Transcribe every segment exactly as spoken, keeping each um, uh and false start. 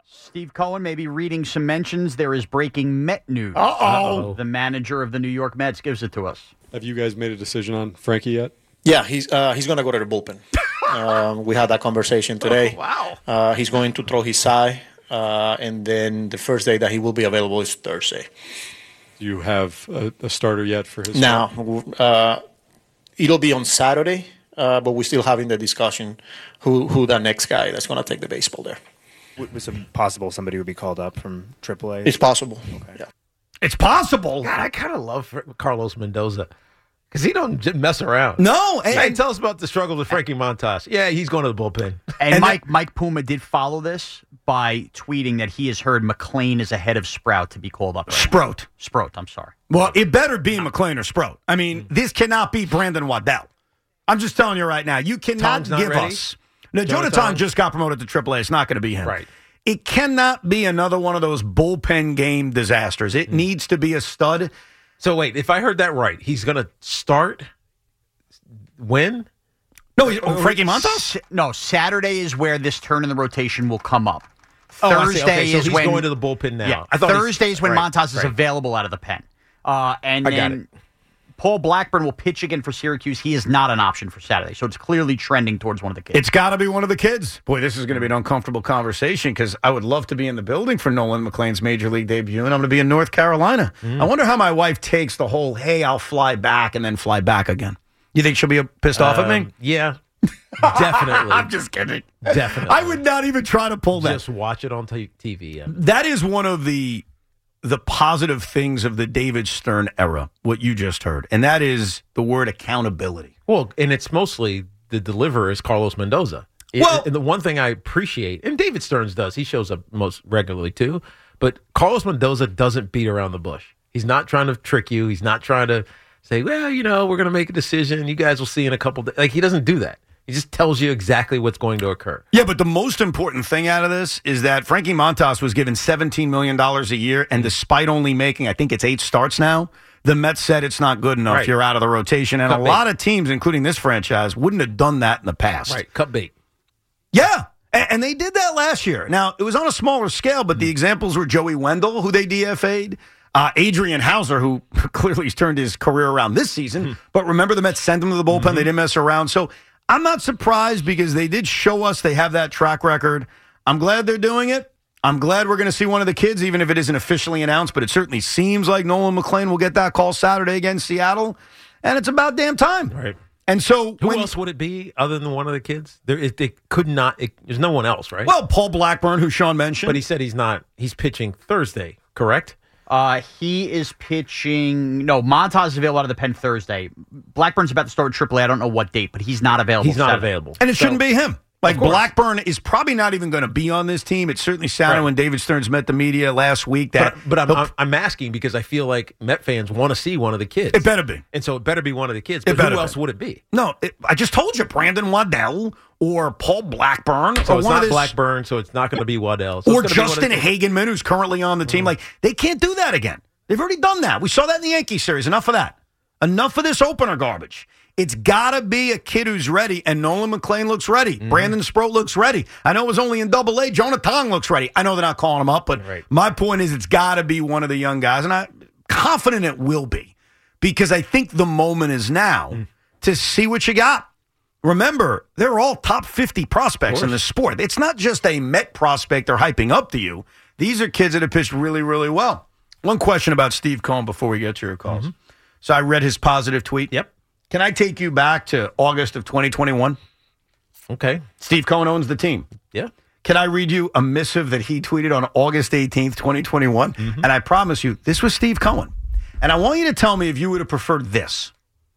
Steve Cohen may be reading some mentions. There is breaking Met news. Uh-oh. Uh-oh. The manager of the New York Mets gives it to us. Have you guys made a decision on Frankie yet? Yeah, he's uh, he's going to go to the bullpen. um, we had that conversation today. Oh, wow. Uh, he's going to throw his side, uh, and then the first day that he will be available is Thursday. Do you have a, a starter yet for his? Now, uh, it'll be on Saturday, uh, but we're still having the discussion who who the next guy that's going to take the baseball there. Was it possible somebody would be called up from triple A? It's possible. Okay. Yeah. It's possible. God, I kind of love Carlos Mendoza because he don't j- mess around. No. And, And, hey, tell us about the struggle with Frankie Montas. Yeah, he's going to the bullpen. And, And Mike Mike Puma did follow this by tweeting that he has heard McLean is ahead of Sprout to be called up. Sprout. Sprout, I'm sorry. Well, it better be McLean or Sprout. I mean, this cannot be Brandon Waddell. I'm just telling you right now. You cannot Tom's not give ready? us. No, Jonathan? Jonathan just got promoted to triple A. It's not going to be him. Right. It cannot be another one of those bullpen game disasters. It needs to be a stud. So wait, if I heard that right, he's going to start when? No, he's, oh, Frankie Montas? S- No, Saturday is where this turn in the rotation will come up. Oh, I see. Thursday Okay, so is he's when going to the bullpen now. Yeah, I thought he's- Thursday is when right, Montas is right. available out of the pen. Uh, and I got then Paul Blackburn will pitch again for Syracuse. He is not an option for Saturday, so it's clearly trending towards one of the kids. It's got to be one of the kids. Boy, this is going to be an uncomfortable conversation because I would love to be in the building for Nolan McLean's Major League debut, and I'm going to be in North Carolina. Mm. I wonder how my wife takes the whole, hey, I'll fly back and then fly back again. You think she'll be pissed off at me? Um, Yeah, definitely. I'm just kidding. Definitely. I would not even try to pull that. Just watch it on t- TV. Yeah. That is one of the the positive things of the David Stern era, what you just heard, and that is the word accountability. Well, and it's mostly the deliverer is Carlos Mendoza. It- Well- and the one thing I appreciate, and David Stearns does, he shows up most regularly too, but Carlos Mendoza doesn't beat around the bush. He's not trying to trick you. He's not trying to say, well, you know, we're going to make a decision. You guys will see in a couple days. Like, he doesn't do that. He just tells you exactly what's going to occur. Yeah, but the most important thing out of this is that Frankie Montas was given seventeen million dollars a year, and despite only making, I think it's eight starts now, the Mets said it's not good enough. Right. You're out of the rotation. And Cut a bait. lot of teams, including this franchise, wouldn't have done that in the past. Right. Cut bait. Yeah, and, and they did that last year. Now, it was on a smaller scale, but the examples were Joey Wendell, who they D F A'd, uh, Adrian Hauser, who clearly has turned his career around this season. But remember, the Mets sent him to the bullpen. They didn't mess around. So I'm not surprised because they did show us they have that track record. I'm glad they're doing it. I'm glad we're going to see one of the kids, even if it isn't officially announced, but it certainly seems like Nolan McLean will get that call Saturday against Seattle, and it's about damn time. Right. And so Who when, else would it be other than one of the kids? There, it, it could not. It, there's no one else, right? well, Paul Blackburn, who Sean mentioned. but he said he's not. He's pitching Thursday, correct? Uh, he is pitching. No, Montas is available out of the pen Thursday. Blackburn's about to start with triple A. I don't know what date, but he's not available. He's not Saturday. available. And it shouldn't be him. Like, course. Blackburn is probably not even going to be on this team. It certainly sounded Right. when David Stearns met the media last week that But, but I'm, he'll- I'm I'm asking because I feel like Met fans want to see one of the kids. it better be. and so it better be one of the kids. It But better who else be. would it be? No, it, I just told you, Brandon Waddell or Paul Blackburn. So or it's one not of this, Blackburn, so it's not going to be Waddell. So Or it's gonna be one Justin of the kids. Hagenman, who's currently on the team. Like, they can't do that again. They've already done that. We saw that in the Yankee series. Enough of that. Enough of this opener garbage. It's got to be a kid who's ready, and Nolan McLean looks ready. Mm-hmm. Brandon Sproat looks ready. I know it was only in double A. Jonah Tong looks ready. I know they're not calling him up, but Right. my point is it's got to be one of the young guys, and I'm confident it will be because I think the moment is now Mm. to see what you got. Remember, they're all top fifty prospects in the sport. It's not just a Met prospect they're hyping up to you. These are kids that have pitched really, really well. One question about Steve Cohen before we get to your calls. Mm-hmm. So I read his positive tweet. Yep. Can I take you back to August of twenty twenty-one? Okay. Steve Cohen owns the team. Yeah. Can I read you a missive that he tweeted on August eighteenth, twenty twenty-one? Mm-hmm. And I promise you, this was Steve Cohen. And I want you to tell me if you would have preferred this.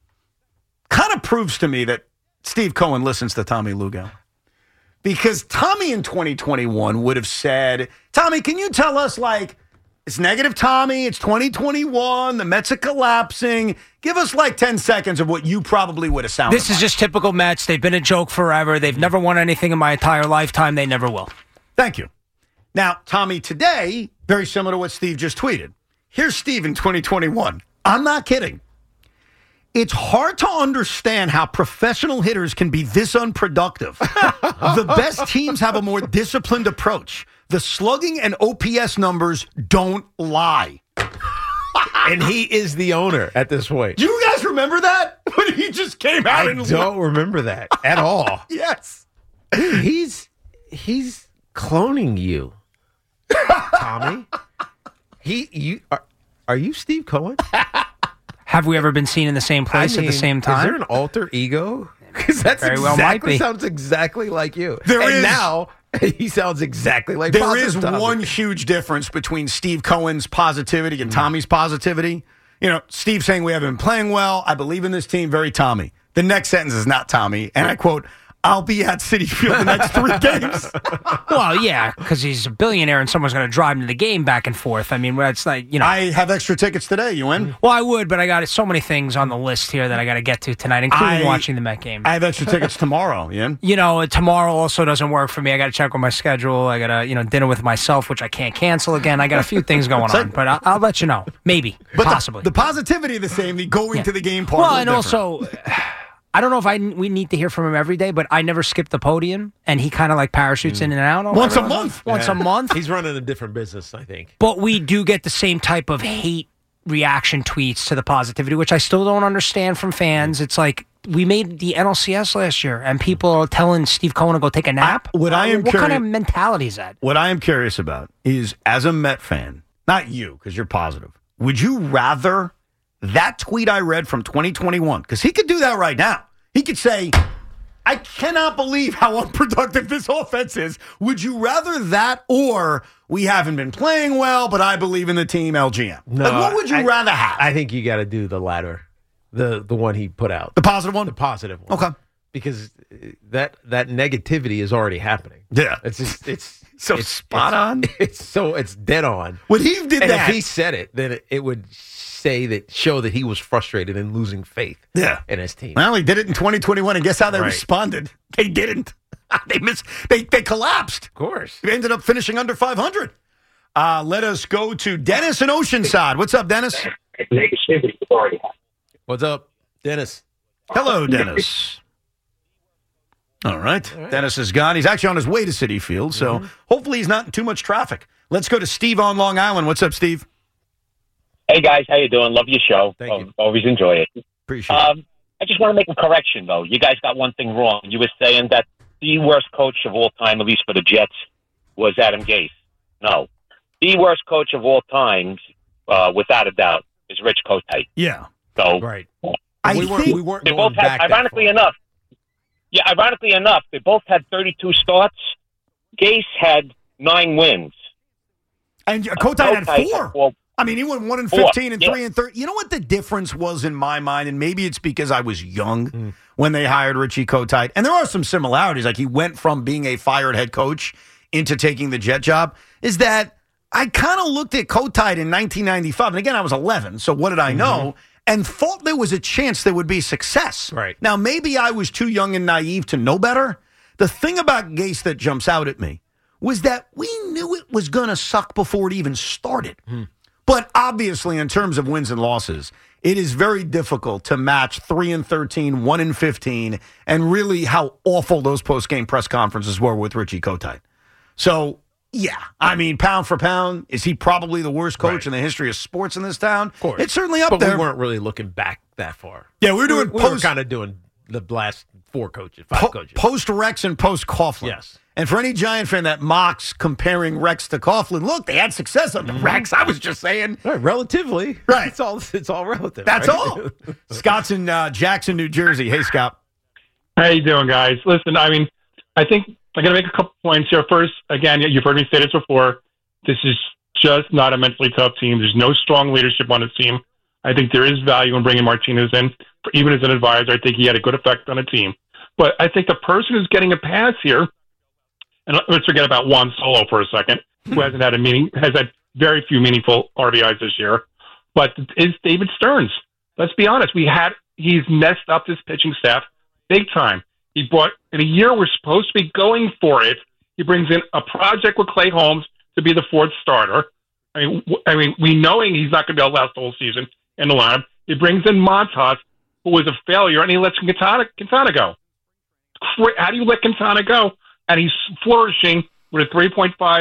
Kind of proves to me that Steve Cohen listens to Tommy Lugo. Because Tommy in twenty twenty-one would have said, Tommy, can you tell us, like, it's negative Tommy, it's twenty twenty-one, the Mets are collapsing. Give us like ten seconds of what you probably would have sounded This is like. just typical Mets. They've been a joke forever. They've never won anything in my entire lifetime. They never will. Thank you. Now, Tommy, today, very similar to what Steve just tweeted. Here's Steve in twenty twenty-one. I'm not kidding. It's hard to understand how professional hitters can be this unproductive. The best teams have a more disciplined approach. The slugging and O P S numbers don't lie. And he is the owner at this point. Do you guys remember that? When he just came out I and don't remember that at all. Yes. Dude, he's he's cloning you, Tommy. He you are, are you Steve Cohen? Have we ever been seen in the same place I mean, at the same time? Is there an alter ego? Because that's Very exactly well might be. sounds exactly like you. There and is- now he sounds exactly like There Positive is Tommy. one huge difference between Steve Cohen's positivity and Tommy's positivity. You know, Steve saying we haven't been playing well. I believe in this team. Very Tommy. The next sentence is not Tommy. And I quote, I'll be at Citi Field the next three games. Well, yeah, because he's a billionaire and someone's going to drive him to the game back and forth. I mean, it's like, you know. I have extra tickets today. You in? Well, I would, but I got so many things on the list here that I got to get to tonight, including I- watching the Met game. I have extra tickets tomorrow. You in? you know, tomorrow also doesn't work for me. I got to check with my schedule. I got to, you know, dinner with myself, which I can't cancel again. I got a few things going on, but I'll, I'll let you know. Maybe, But the- possibly. The, positivity the same. The going Yeah. to the game part. well, a and little different. also, I don't know if I we need to hear from him every day, but I never skip the podium, and he kind of like parachutes in and out Once a every month. Once Yeah. a month. He's running a different business, I think. But we do get the same type of hate reaction tweets to the positivity, which I still don't understand from fans. It's like we made the N L C S last year, and people are telling Steve Cohen to go take a nap. I- what I am what kind of curi- mentality is that? What I am curious about is, as a Met fan, not you, because you're positive, would you rather that tweet I read from twenty twenty-one, because he could do that right now. He could say, I cannot believe how unproductive this offense is. Would you rather that or we haven't been playing well, but I believe in the team, L G M? No, Like, what would you I- rather have? I think you got to do the latter, the the one he put out, the positive one? the positive one. Okay. Because that that negativity is already happening. Yeah. It's just it's So it's, spot it's- on. It's so it's dead on. When he did And that. if he said it, then it, it would say that show that he was frustrated and losing faith. Yeah. in his team. Well, he did it in twenty twenty-one, and guess how they Right. responded? They didn't. they missed. They they collapsed. Of course. They ended up finishing under five hundred. Uh, let us go to Dennis in Oceanside. What's up, Dennis? What's up, Dennis? Hello, Dennis. All right. Dennis is gone. He's actually on his way to Citi Field, so hopefully he's not in too much traffic. Let's go to Steve on Long Island. What's up, Steve? Hey guys, how you doing? Love your show. Thank you. Oh, always enjoy it. Appreciate it. Um, I just want to make a correction though. You guys got one thing wrong. You were saying that the worst coach of all time, at least for the Jets, was Adam Gase. No, the worst coach of all time, uh, without a doubt, is Rich Kotite. Yeah. So Right. I we weren't think- we weren't they going both had, back that ironically far. enough, yeah, ironically enough, they both had thirty-two starts. Gase had nine wins. And Kotite had Kotite four. four. I mean, he went one and Four, fifteen and yeah. three and thirty. You know what the difference was in my mind, and maybe it's because I was young when they hired Richie Kotite. And there are some similarities. Like he went from being a fired head coach into taking the Jet job. Is that I kind of looked at Kotite in nineteen ninety-five, and again I was eleven. So what did I know? And thought there was a chance there would be success. Right. Now maybe I was too young and naive to know better. The thing about Gase that jumps out at me was that we knew it was going to suck before it even started. But obviously, in terms of wins and losses, it is very difficult to match three and thirteen, one and fifteen, and really how awful those post-game press conferences were with Richie Kotite. So, yeah, I mean, pound for pound, is he probably the worst coach Right. in the history of sports in this town? Of course. It's certainly up but there. we weren't really looking back that far. Yeah, we were doing we were post- kind of doing the last four coaches, five Po- coaches. Post-Rex and post-Coughlin. Yes. And for any Giant fan that mocks comparing Rex to Coughlin, look, they had success under Rex. I was just saying. All right, relatively, Right. It's all it's all relative. That's right? all. Scott's in uh, Jackson, New Jersey. Hey, Scott. How you doing, guys? Listen, I mean, I think I'm going to make a couple points here. First, again, you've heard me say this before. This is just not a mentally tough team. There's no strong leadership on the team. I think there is value in bringing Martinez in, even as an advisor. I think he had a good effect on the team. But I think the person who's getting a pass here, and let's forget about Juan Solo for a second, who hasn't had a meaning, has had very few meaningful R B Is this year, but is David Stearns. Let's be honest. We had he's messed up this pitching staff big time. He brought in a year we're supposed to be going for it. He brings in a project with Clay Holmes to be the fourth starter. I mean, w- I mean, we knowing he's not going to be able to last the whole season in the lineup. He brings in Montas, who was a failure, and he lets Quintana, Quintana go. Cra- How do you let Quintana go? And he's flourishing with a three point five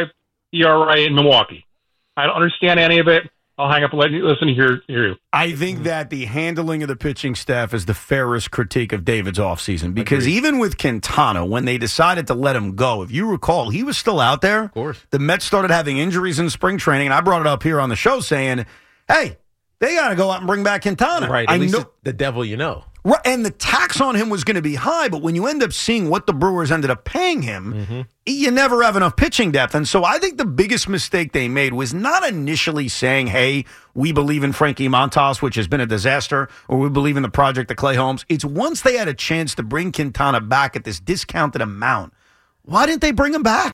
E R A in Milwaukee. I don't understand any of it. I'll hang up and let you listen to hear, hear you. I think that the handling of the pitching staff is the fairest critique of David's offseason because Agreed. Even with Quintana, when they decided to let him go, if you recall, he was still out there. Of course. The Mets started having injuries in spring training, and I brought it up here on the show saying, hey, they got to go out and bring back Quintana. Right, at I least know- it's the devil you know. Right, and the tax on him was going to be high, but when you end up seeing what the Brewers ended up paying him, mm-hmm. you never have enough pitching depth. And so I think the biggest mistake they made was not initially saying, hey, we believe in Frankie Montas, which has been a disaster, or we believe in the project of Clay Holmes. It's once they had a chance to bring Quintana back at this discounted amount, why didn't they bring him back?